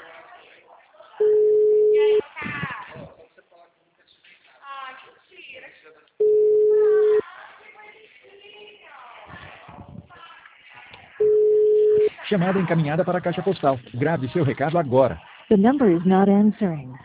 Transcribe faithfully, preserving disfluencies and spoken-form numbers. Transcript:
E aí, cara? Ah, mentira. Chamada encaminhada para a caixa postal. Grave seu recado agora. The number is not answering.